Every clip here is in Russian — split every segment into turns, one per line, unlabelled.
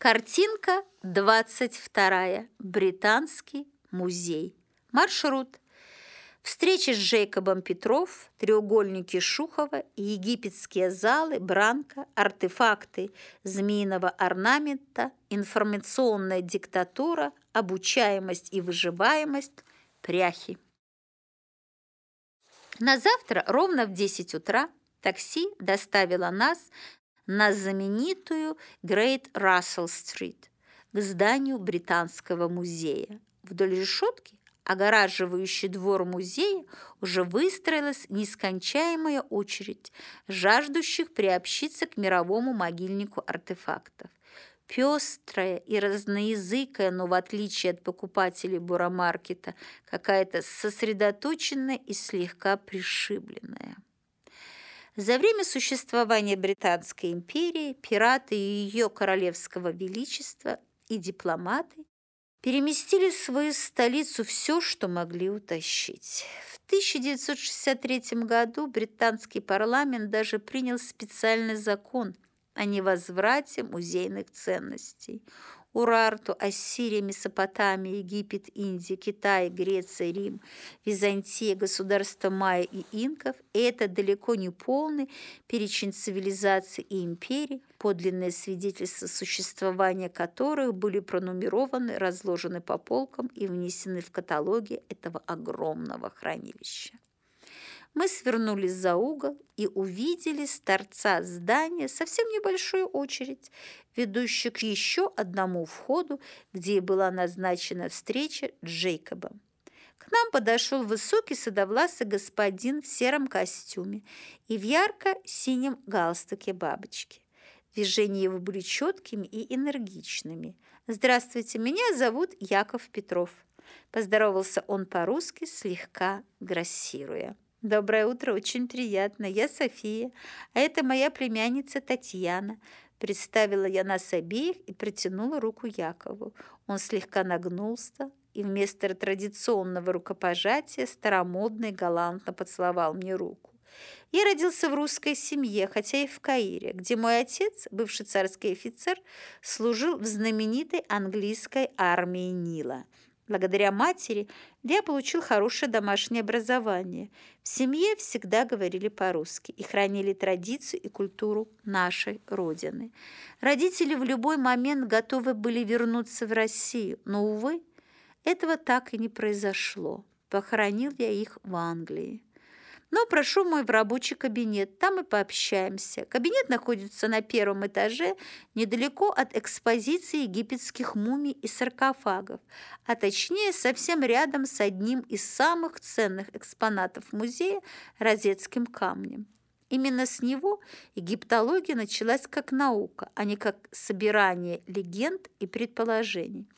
Картинка 22. Британский музей. Маршрут. Встреча с Джейкобом Петров, треугольники Шухова, египетские залы, Бранка, артефакты змеиного орнамента, информационная диктатура, обучаемость и выживаемость, пряхи. На завтра ровно в 10 утра такси доставило нас на знаменитую Great Russell Street, к зданию Британского музея. Вдоль решетки, огораживающей двор музея, уже выстроилась нескончаемая очередь жаждущих приобщиться к мировому могильнику артефактов. Пестрая и разноязыкая, но в отличие от покупателей буромаркета, какая-то сосредоточенная и слегка пришибленная. За время существования Британской империи пираты и ее королевского величества и дипломаты переместили в свою столицу все, что могли утащить. В 1963 году британский парламент даже принял специальный закон о невозврате музейных ценностей. Урарту, Ассирия, Месопотамия, Египет, Индия, Китай, Греция, Рим, Византия, государства майя и инков – это далеко не полный перечень цивилизаций и империй, подлинные свидетельства существования которых были пронумерованы, разложены по полкам и внесены в каталоги этого огромного хранилища. Мы свернули за угол и увидели с торца здания совсем небольшую очередь, ведущую к еще одному входу, где и была назначена встреча с Джейкобом. К нам подошел высокий седовласый господин в сером костюме и в ярко-синем галстуке бабочки. Движения его были четкими и энергичными. «Здравствуйте, меня зовут Яков Петров», – поздоровался он по-русски, слегка грассируя. «Доброе утро, очень приятно. Я София, а это моя племянница Татьяна». Представила я нас обеих и протянула руку Якову. Он слегка нагнулся и вместо традиционного рукопожатия старомодно и галантно поцеловал мне руку. Я родился в русской семье, хотя и в Каире, где мой отец, бывший царский офицер, служил в знаменитой английской армии Нила. Благодаря матери я получил хорошее домашнее образование. В семье всегда говорили по-русски и хранили традицию и культуру нашей Родины. Родители в любой момент готовы были вернуться в Россию, но, увы, этого так и не произошло. Похоронил я их в Англии. Но прошу мой в рабочий кабинет, там и пообщаемся. Кабинет находится на первом этаже, недалеко от экспозиции египетских мумий и саркофагов, а точнее совсем рядом с одним из самых ценных экспонатов музея – розетским камнем. Именно с него египтология началась как наука, а не как собирание легенд и предположений.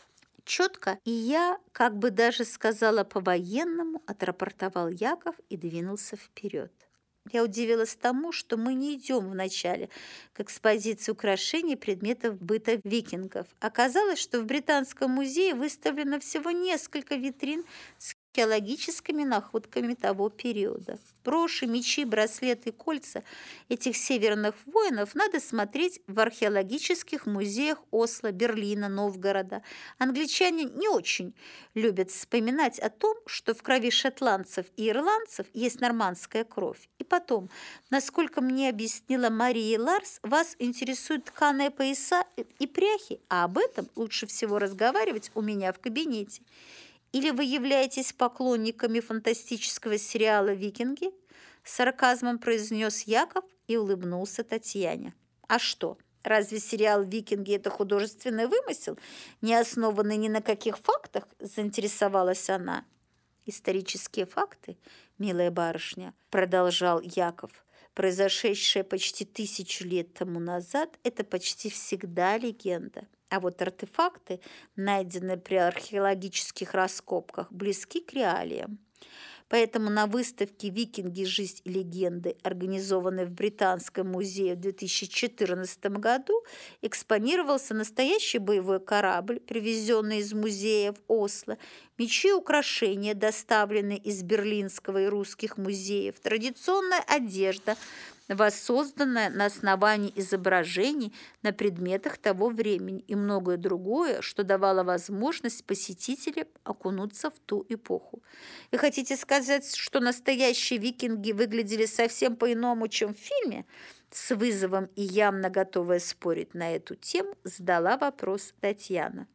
Четко, и я, как бы даже сказала по-военному, отрапортовал Яков и двинулся вперед. Я удивилась тому, что мы не идем вначале к экспозиции украшений и предметов быта викингов. Оказалось, что в Британском музее выставлено всего несколько витрин с археологическими находками того периода. Броши, мечи, браслеты и кольца этих северных воинов надо смотреть в археологических музеях Осло, Берлина, Новгорода. Англичане не очень любят вспоминать о том, что в крови шотландцев и ирландцев есть нормандская кровь. И потом, насколько мне объяснила Мария Ларс, вас интересуют тканые пояса и пряхи, а об этом лучше всего разговаривать у меня в кабинете. Или вы являетесь поклонниками фантастического сериала «Викинги»? С сарказмом произнес Яков и улыбнулся Татьяне. А что, разве сериал «Викинги» – это художественный вымысел, не основанный ни на каких фактах? Заинтересовалась она. Исторические факты, милая барышня, продолжал Яков, произошедшее почти 1000 лет тому назад, это почти всегда легенда. А вот артефакты, найденные при археологических раскопках, близки к реалиям. Поэтому на выставке «Викинги. Жизнь и легенды», организованной в Британском музее в 2014 году, экспонировался настоящий боевой корабль, привезенный из музея в Осло, мечи и украшения, доставленные из берлинского и русских музеев, традиционная одежда, воссозданное на основании изображений на предметах того времени и многое другое, что давало возможность посетителям окунуться в ту эпоху. Вы хотите сказать, что настоящие викинги выглядели совсем по-иному, чем в фильме? С вызовом и явно готовая спорить на эту тему, задала вопрос Татьяна.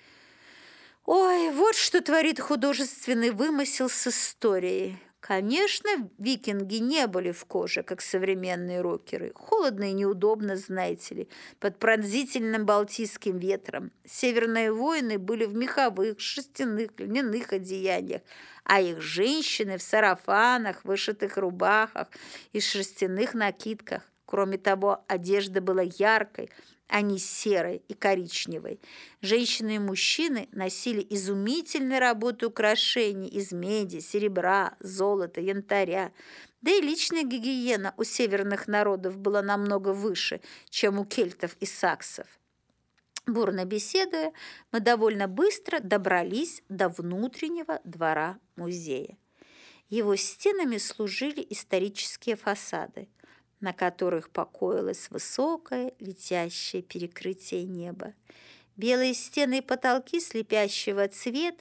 Ой, вот что творит художественный вымысел с историей. Конечно, викинги не были в коже, как современные рокеры. Холодно и неудобно, знаете ли, под пронзительным балтийским ветром. Северные воины были в меховых, шерстяных, льняных одеяниях, а их женщины в сарафанах, вышитых рубахах и шерстяных накидках. Кроме того, одежда была яркой, а не серой и коричневой. Женщины и мужчины носили изумительной работы украшений из меди, серебра, золота, янтаря. Да и личная гигиена у северных народов была намного выше, чем у кельтов и саксов. Бурно беседуя, мы довольно быстро добрались до внутреннего двора музея. Его стенами служили исторические фасады, на которых покоилось высокое летящее перекрытие неба. Белые стены и потолки слепящего цвета,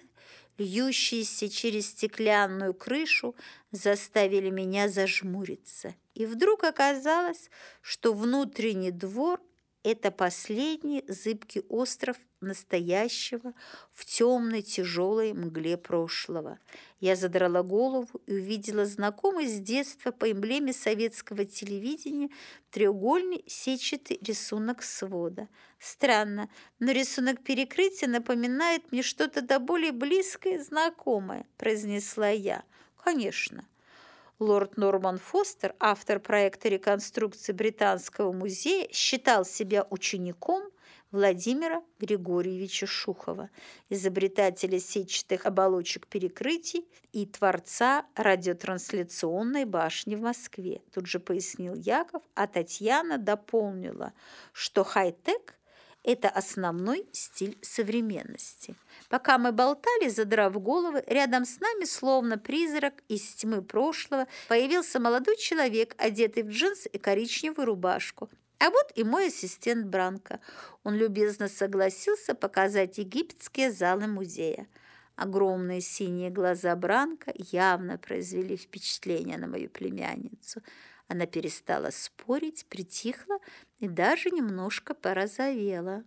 льющиеся через стеклянную крышу, заставили меня зажмуриться. И вдруг оказалось, что внутренний двор – это последний зыбкий остров настоящего в темной тяжелой мгле прошлого. Я задрала голову и увидела знакомый с детства по эмблеме советского телевидения треугольный сетчатый рисунок свода. Странно, но рисунок перекрытия напоминает мне что-то до более близкое и знакомое, произнесла я. Конечно. Лорд Норман Фостер, автор проекта реконструкции Британского музея, считал себя учеником Владимира Григорьевича Шухова, изобретателя сетчатых оболочек перекрытий и творца радиотрансляционной башни в Москве. Тут же пояснил Яков, а Татьяна дополнила, что хай-тек – это основной стиль современности. Пока мы болтали, задрав головы, рядом с нами, словно призрак из тьмы прошлого, появился молодой человек, одетый в джинсы и коричневую рубашку. А вот и мой ассистент Бранко. Он любезно согласился показать египетские залы музея. Огромные синие глаза Бранко явно произвели впечатление на мою племянницу. Она перестала спорить, притихла и даже немножко порозовела.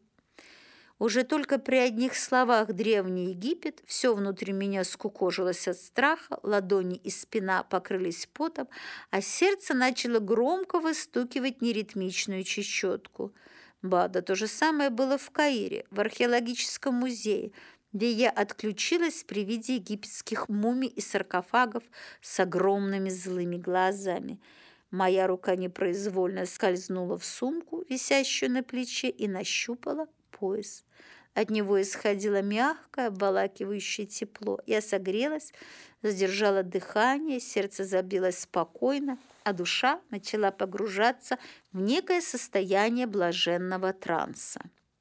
Уже только при одних словах «Древний Египет» все внутри меня скукожилось от страха, ладони и спина покрылись потом, а сердце начало громко выстукивать неритмичную чечетку. Да то же самое было в Каире, в археологическом музее, где я отключилась при виде египетских мумий и саркофагов с огромными злыми глазами. Моя рука непроизвольно скользнула в сумку, висящую на плече, и нащупала пояс. От него исходило мягкое, обволакивающее тепло. Я согрелась, задержала дыхание, сердце забилось спокойно, а душа начала погружаться в некое состояние блаженного транса.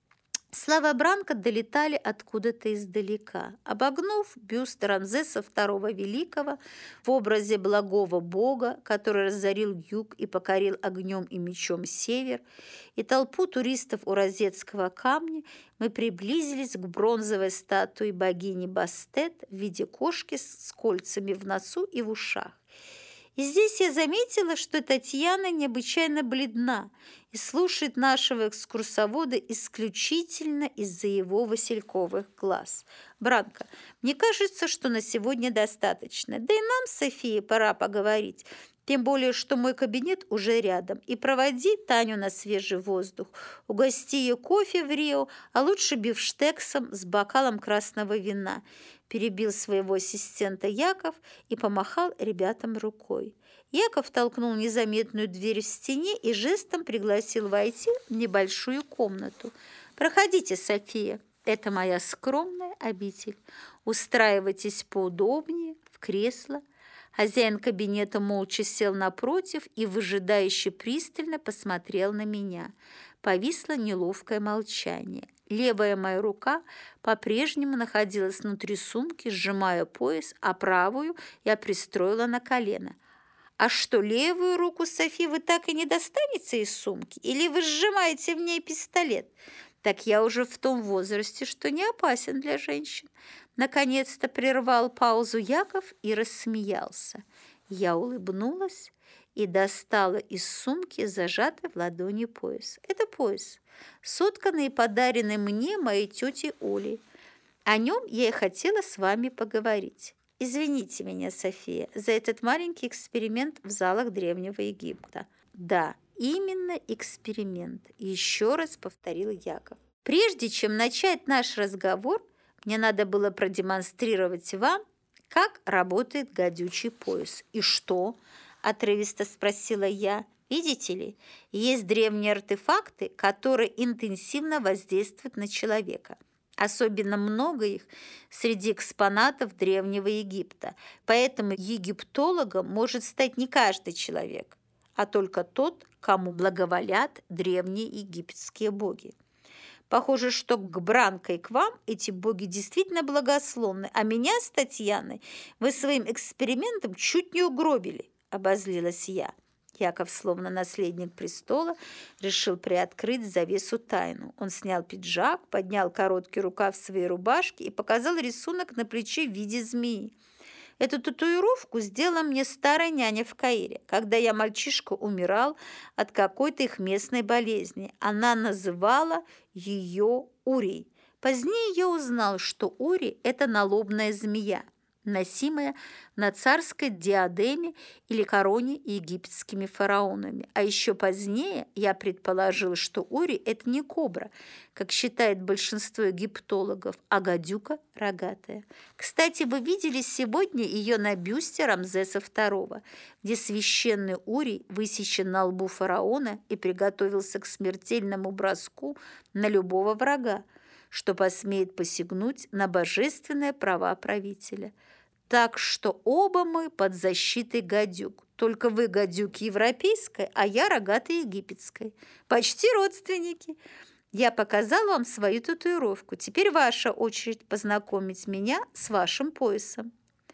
Слова Бранко долетали откуда-то издалека. Обогнув бюст Рамзеса II Великого в образе благого бога, который разорил юг и покорил огнем и мечом север, и толпу туристов у Розетского камня, мы приблизились к бронзовой статуе богини Бастет в виде кошки с кольцами в носу и в ушах. И здесь я заметила, что Татьяна необычайно бледна и слушает нашего экскурсовода исключительно из-за его васильковых глаз. Бранко, мне кажется, что на сегодня достаточно. Да и нам, София, пора поговорить. Тем более, что мой кабинет уже рядом. И проводи Таню на свежий воздух. Угости ее кофе в Рио, а лучше бифштексом с бокалом красного вина. Перебил своего ассистента Яков и помахал ребятам рукой. Яков толкнул незаметную дверь в стене и жестом пригласил войти в небольшую комнату. «Проходите, София, это моя скромная обитель. Устраивайтесь поудобнее в кресло». Хозяин кабинета молча сел напротив и выжидающе пристально посмотрел на меня. Повисло неловкое молчание. Левая моя рука по-прежнему находилась внутри сумки, сжимая пояс, а правую я пристроила на колено. А что, левую руку Софи вы так и не достанете из сумки? Или вы сжимаете в ней пистолет? Так я уже в том возрасте, что не опасен для женщин. Наконец-то прервал паузу Яков и рассмеялся. Я улыбнулась и достала из сумки зажатый в ладони пояс. Это пояс, сотканный и подаренный мне моей тетей Олей. О нем я и хотела с вами поговорить. Извините меня, София, за этот маленький эксперимент в залах Древнего Египта. Да, именно эксперимент, еще раз повторил Яков. Прежде чем начать наш разговор, мне надо было продемонстрировать вам, как работает гадючий пояс. И что? Отрывисто спросила я. Видите ли, есть древние артефакты, которые интенсивно воздействуют на человека. Особенно много их среди экспонатов Древнего Египта. Поэтому египтологом может стать не каждый человек, а только тот, кому благоволят древние египетские боги. Похоже, что к Бранко и к вам эти боги действительно благословны, а меня с Татьяной вы своим экспериментом чуть не угробили, обозлилась я. Яков, словно наследник престола, решил приоткрыть завесу тайну. Он снял пиджак, поднял короткий рукав своей рубашки и показал рисунок на плече в виде змеи. Эту татуировку сделала мне старая няня в Каире, когда я, мальчишка, умирал от какой-то их местной болезни. Она называла ее Урей. Позднее я узнал, что Ури – это налобная змея, носимая на царской диадеме или короне египетскими фараонами. А еще позднее я предположил, что Ури – это не кобра, как считает большинство египтологов, а гадюка рогатая. Кстати, вы видели сегодня ее на бюсте Рамзеса II, где священный Урий высечен на лбу фараона и приготовился к смертельному броску на любого врага, что посмеет посягнуть на божественные права правителя. Так что оба мы под защитой гадюк. Только вы гадюк европейской, а я рогатой египетской. Почти родственники. Я показала вам свою татуировку. Теперь ваша очередь познакомить меня с вашим поясом.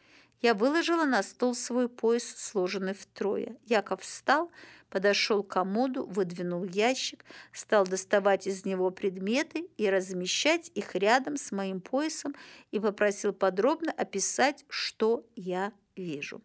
Я выложила на стол свой пояс, сложенный втрое. Яков встал, подошел к комоду, выдвинул ящик, стал доставать из него предметы и размещать их рядом с моим поясом и попросил подробно описать, что я вижу.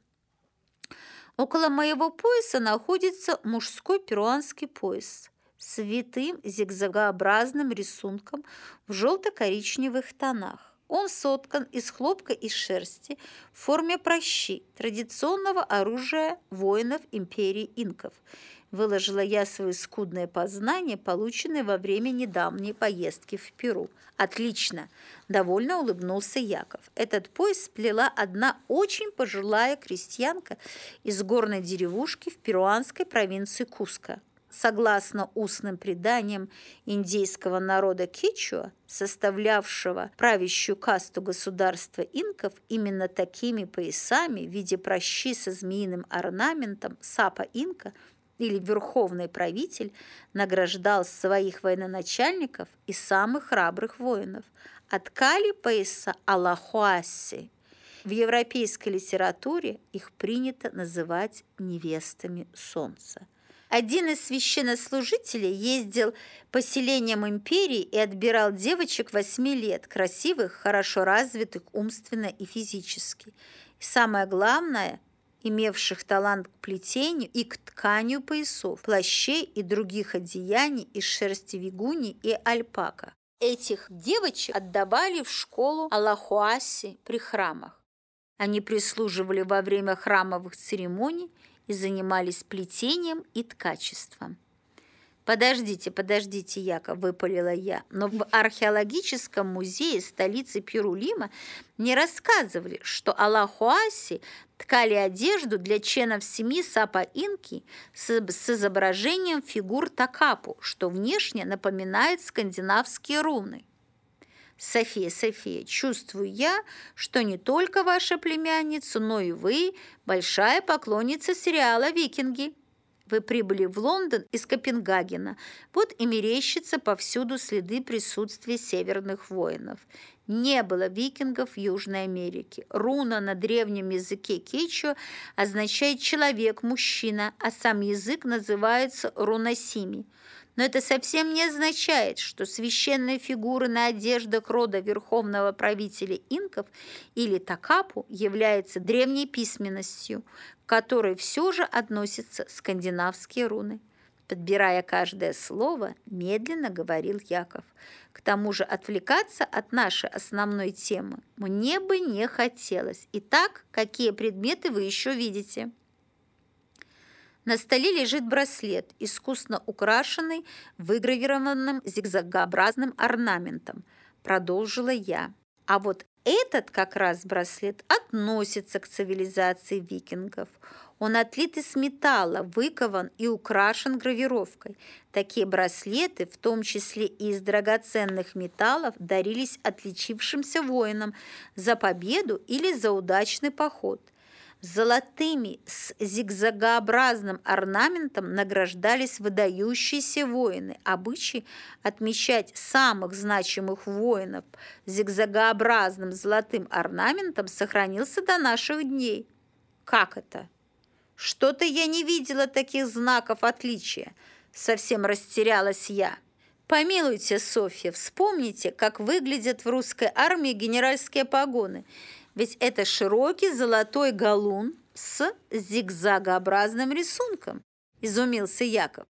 Около моего пояса находится мужской перуанский пояс с витым зигзагообразным рисунком в желто-коричневых тонах. Он соткан из хлопка и шерсти в форме пращи, традиционного оружия воинов империи инков. Выложила я свои скудные познания, полученные во время недавней поездки в Перу. «Отлично!» – довольно улыбнулся Яков. Этот пояс сплела одна очень пожилая крестьянка из горной деревушки в перуанской провинции Куско. Согласно устным преданиям индейского народа кечуа, составлявшего правящую касту государства инков, именно такими поясами в виде пращи со змеиным орнаментом сапа-инка или верховный правитель награждал своих военачальников и самых храбрых воинов. Ткали пояса алахуаси. В европейской литературе их принято называть невестами солнца. Один из священнослужителей ездил по селениям империи и отбирал девочек 8 лет, красивых, хорошо развитых умственно и физически. И самое главное, имевших талант к плетению и к тканию поясов, плащей и других одеяний из шерсти вигуни и альпака. Этих девочек отдавали в школу алахуаси при храмах. Они прислуживали во время храмовых церемоний и занимались плетением и ткачеством. «Подождите, Яков», – выпалила я, «но в археологическом музее столицы Перу Лима мне рассказывали, что алахуаси ткали одежду для членов семьи Сапа-Инки с изображением фигур Такапу, что внешне напоминает скандинавские руны». София, чувствую я, что не только ваша племянница, но и вы большая поклонница сериала «Викинги». Вы прибыли в Лондон из Копенгагена. Вот и мерещатся повсюду следы присутствия северных воинов. Не было викингов в Южной Америке. Руна на древнем языке кечуа означает «человек», «мужчина», а сам язык называется рунасими. Но это совсем не означает, что священные фигуры на одеждах рода верховного правителя инков или Такапу являются древней письменностью, к которой все же относятся скандинавские руны. Подбирая каждое слово, медленно говорил Яков. К тому же отвлекаться от нашей основной темы мне бы не хотелось. Итак, какие предметы вы еще видите? На столе лежит браслет, искусно украшенный выгравированным зигзагообразным орнаментом, продолжила я. А вот этот как раз браслет относится к цивилизации викингов. Он отлит из металла, выкован и украшен гравировкой. Такие браслеты, в том числе и из драгоценных металлов, дарились отличившимся воинам за победу или за удачный поход. Золотыми с зигзагообразным орнаментом награждались выдающиеся воины. Обычай отмечать самых значимых воинов зигзагообразным золотым орнаментом сохранился до наших дней. Как это? Что-то я не видела таких знаков отличия. Совсем растерялась я. Помилуйте, Софья, вспомните, как выглядят в русской армии генеральские погоны. Ведь это широкий золотой галун с зигзагообразным рисунком, изумился Яков.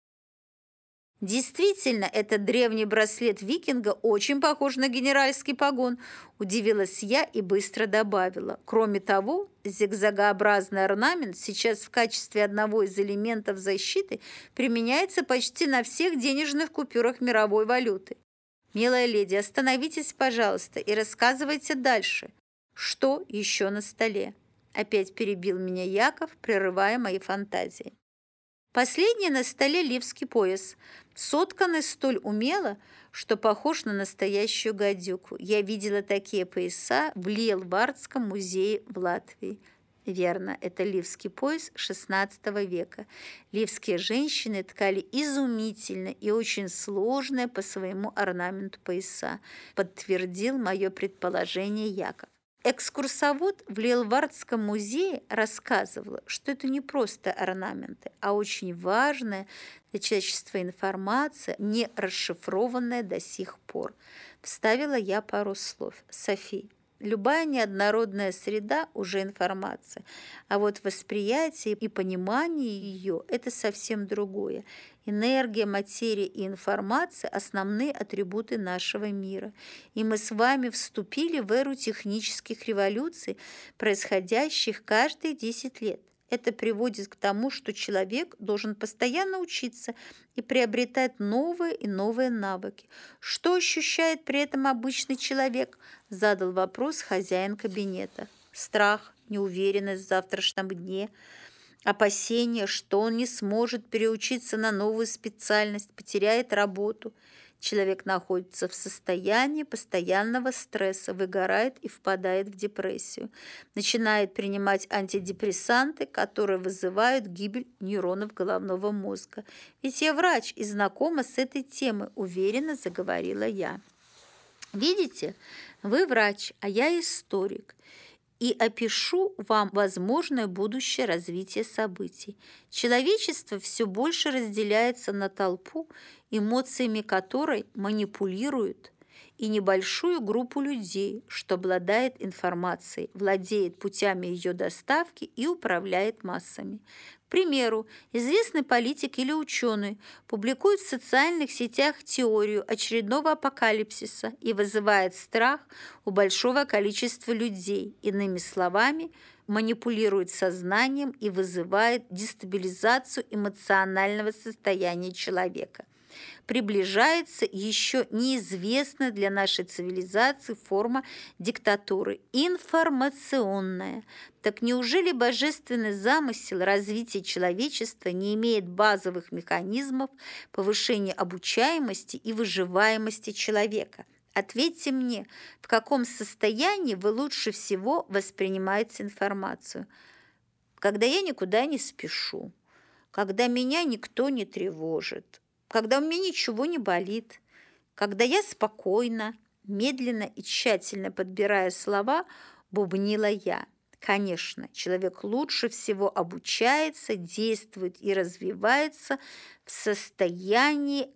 Действительно, этот древний браслет викинга очень похож на генеральский погон, удивилась я и быстро добавила. Кроме того, зигзагообразный орнамент сейчас в качестве одного из элементов защиты применяется почти на всех денежных купюрах мировой валюты. Милая леди, остановитесь, пожалуйста, и рассказывайте дальше. Что еще на столе? Опять перебил меня Яков, прерывая мои фантазии. Последний на столе ливский пояс, сотканный столь умело, что похож на настоящую гадюку. Я видела такие пояса в Лиелвардском музее в Латвии. Верно, это ливский пояс XVI века. Ливские женщины ткали изумительно и очень сложные по своему орнаменту пояса, подтвердил мое предположение Яков. Экскурсовод в Лиелвардском музее рассказывал, что это не просто орнаменты, а очень важная для человечества информация, не расшифрованная до сих пор. Вставила я пару слов. Софи, любая неоднородная среда уже информация, а вот восприятие и понимание ее – это совсем другое. Энергия, материя и информация – основные атрибуты нашего мира. И мы с вами вступили в эру технических революций, происходящих каждые 10 лет. Это приводит к тому, что человек должен постоянно учиться и приобретать новые и новые навыки. Что ощущает при этом обычный человек? Задал вопрос хозяин кабинета. Страх, неуверенность в завтрашнем дне, опасение, что он не сможет переучиться на новую специальность, потеряет работу. Человек находится в состоянии постоянного стресса, выгорает и впадает в депрессию. Начинает принимать антидепрессанты, которые вызывают гибель нейронов головного мозга. Ведь я врач и знакома с этой темой, уверенно заговорила я. Видите, вы врач, а я историк. И опишу вам возможное будущее развитие событий. Человечество все больше разделяется на толпу, эмоциями которой манипулируют, и небольшую группу людей, что обладает информацией, владеет путями ее доставки и управляет массами. К примеру, известный политик или ученый публикует в социальных сетях теорию очередного апокалипсиса и вызывает страх у большого количества людей. Иными словами, манипулирует сознанием и вызывает дестабилизацию эмоционального состояния человека. Приближается еще неизвестная для нашей цивилизации форма диктатуры – информационная. Так неужели божественный замысел развития человечества не имеет базовых механизмов повышения обучаемости и выживаемости человека? Ответьте мне, в каком состоянии вы лучше всего воспринимаете информацию? Когда я никуда не спешу, когда меня никто не тревожит, когда у меня ничего не болит, когда я спокойно, медленно и тщательно подбирая слова, бубнила я. Конечно, человек лучше всего обучается, действует и развивается в состоянии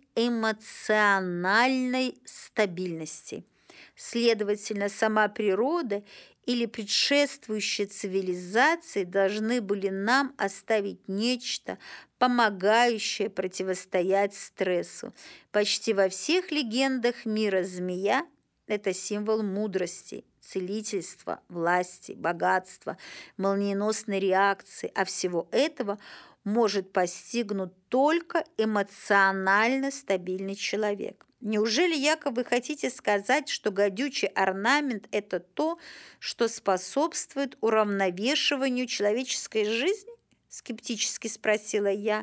эмоциональной стабильности. Следовательно, сама природа или предшествующие цивилизации должны были нам оставить нечто, помогающее противостоять стрессу. Почти во всех легендах мира змея – это символ мудрости, целительства, власти, богатства, молниеносной реакции, а всего этого может постигнуть только эмоционально стабильный человек. Неужели, Яков, вы хотите сказать, что гадючий орнамент – это то, что способствует уравновешиванию человеческой жизни? Скептически спросила я.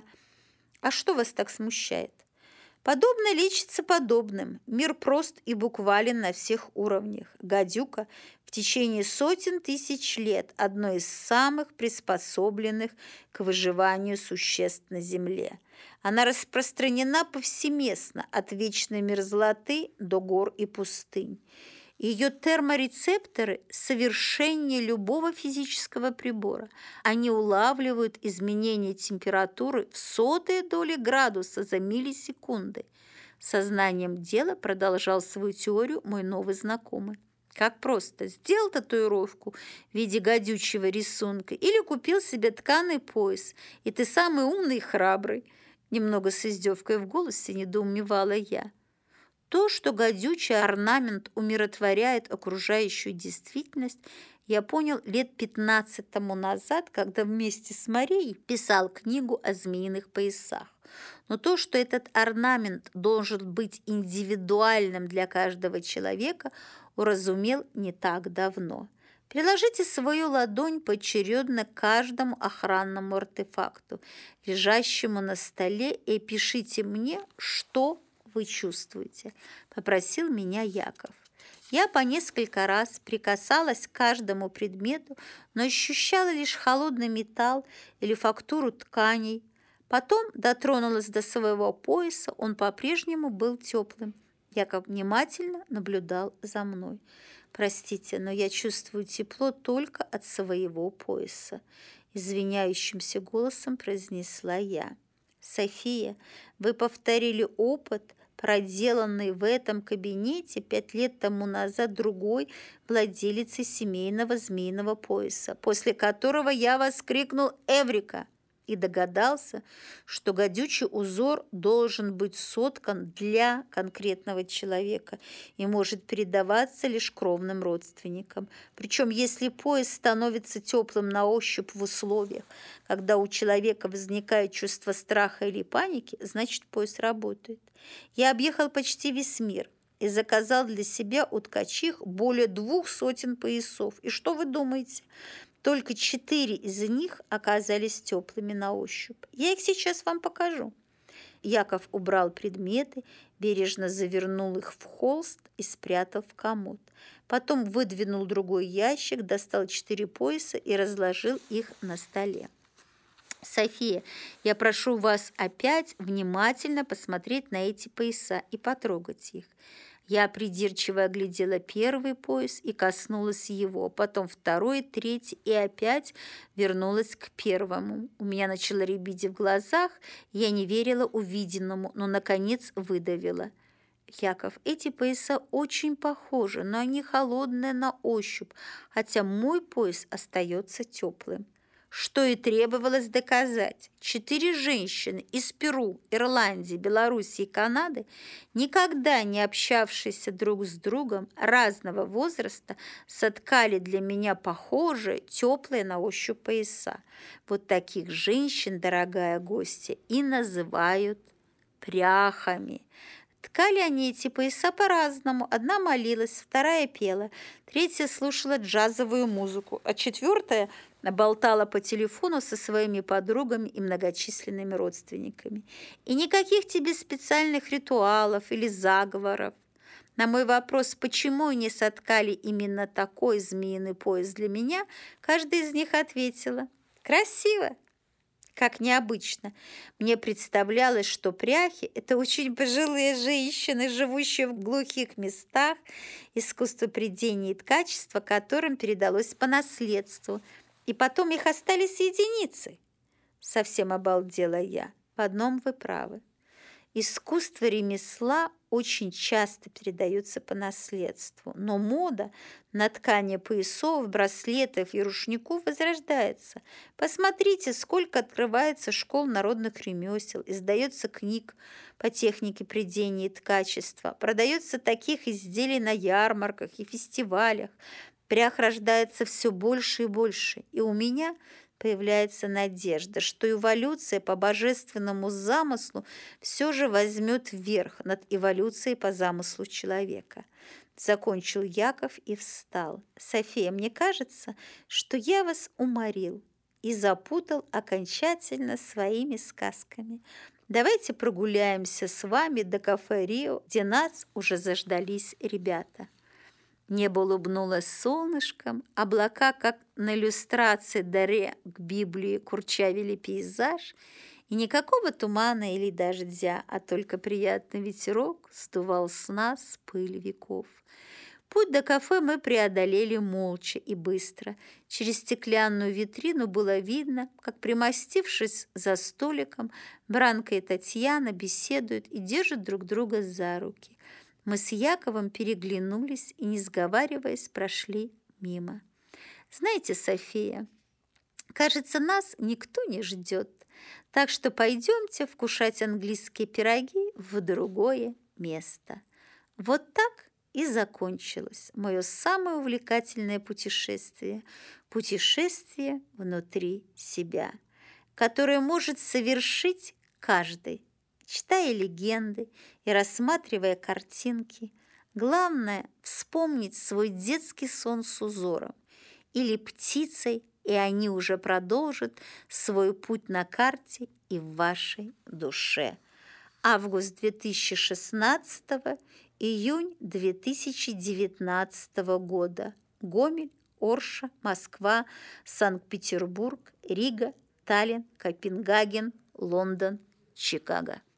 А что вас так смущает? Подобное лечится подобным. Мир прост и буквален на всех уровнях. Гадюка в течение сотен тысяч лет одно из самых приспособленных к выживанию существ на Земле. Она распространена повсеместно, от вечной мерзлоты до гор и пустынь. Ее терморецепторы совершеннее любого физического прибора. Они улавливают изменения температуры в сотые доли градуса за миллисекунды. Сознанием дела продолжал свою теорию мой новый знакомый. Как просто. Сделал татуировку в виде гадючего рисунка или купил себе тканый пояс, и ты самый умный и храбрый. Немного с издевкой в голосе недоумевала я. То, что гадючий орнамент умиротворяет окружающую действительность, я понял лет 15 тому назад, когда вместе с Марией писал книгу о змеиных поясах. Но то, что этот орнамент должен быть индивидуальным для каждого человека, уразумел не так давно. Приложите свою ладонь поочередно к каждому охранному артефакту, лежащему на столе, и опишите мне, что вы чувствуете?» – попросил меня Яков. Я по несколько раз прикасалась к каждому предмету, но ощущала лишь холодный металл или фактуру тканей. Потом дотронулась до своего пояса, он по-прежнему был теплым. Яков внимательно наблюдал за мной. «Простите, но я чувствую тепло только от своего пояса», – извиняющимся голосом произнесла я. «София, вы повторили опыт, проделанный в этом кабинете 5 лет тому назад другой владелицей семейного змеиного пояса, после которого я воскликнул «Эврика!» и догадался, что гадючий узор должен быть соткан для конкретного человека и может передаваться лишь кровным родственникам. Причем, если пояс становится теплым на ощупь в условиях, когда у человека возникает чувство страха или паники, значит, пояс работает. Я объехал почти весь мир и заказал для себя у ткачих более 200 поясов. И что вы думаете? Только 4 из них оказались теплыми на ощупь. Я их сейчас вам покажу. Яков убрал предметы, бережно завернул их в холст и спрятал в комод. Потом выдвинул другой ящик, достал 4 пояса и разложил их на столе. «София, я прошу вас опять внимательно посмотреть на эти пояса и потрогать их». Я придирчиво оглядела первый пояс и коснулась его, потом второй, третий и опять вернулась к первому. У меня начало рябить в глазах, я не верила увиденному, но, наконец, выдавила. «Яков, эти пояса очень похожи, но они холодные на ощупь, хотя мой пояс остается теплым». Что и требовалось доказать. 4 женщины из Перу, Ирландии, Белоруссии и Канады, никогда не общавшиеся друг с другом, разного возраста, соткали для меня похожие, теплые на ощупь пояса. Вот таких женщин, дорогая гостья, и называют пряхами. Ткали они эти пояса по-разному. Одна молилась, вторая пела, третья слушала джазовую музыку, а четвертая болтала по телефону со своими подругами и многочисленными родственниками. И никаких тебе специальных ритуалов или заговоров. На мой вопрос, почему они соткали именно такой змеиный пояс для меня, каждая из них ответила: «Красиво». Как необычно. Мне представлялось, что пряхи – это очень пожилые женщины, живущие в глухих местах, искусство прядения и ткачества, которым передалось по наследству. И потом их остались единицы. Совсем обалдела я. В одном вы правы. Искусство ремесла очень часто передается по наследству, но мода на ткани поясов, браслетов и рушников возрождается. Посмотрите, сколько открывается школ народных ремесел, издается книг по технике прядения и ткачества, продается таких изделий на ярмарках и фестивалях. Прях рождается все больше и больше, и у меня появляется надежда, что эволюция по божественному замыслу все же возьмет верх над эволюцией по замыслу человека. Закончил Яков и встал. София, мне кажется, что я вас уморил и запутал окончательно своими сказками. Давайте прогуляемся с вами до кафе «Рио», где нас уже заждались ребята. Небо улыбнулось солнышком, облака, как на иллюстрации Даре к Библии, курчавили пейзаж, и никакого тумана или дождя, а только приятный ветерок сдувал с нас пыль веков. Путь до кафе мы преодолели молча и быстро. Через стеклянную витрину было видно, как, примостившись за столиком, Бранка и Татьяна беседуют и держат друг друга за руки. Мы с Яковом переглянулись и, не сговариваясь, прошли мимо. Знаете, София, кажется, нас никто не ждет, так что пойдемте вкушать английские пироги в другое место. Вот так и закончилось мое самое увлекательное путешествие внутри себя, которое может совершить каждый, читая легенды и рассматривая картинки. Главное – вспомнить свой детский сон с узором или птицей, и они уже продолжат свой путь на карте и в вашей душе. Август 2016, июнь 2019 года. Гомель, Орша, Москва, Санкт-Петербург, Рига, Таллин, Копенгаген, Лондон, Чикаго.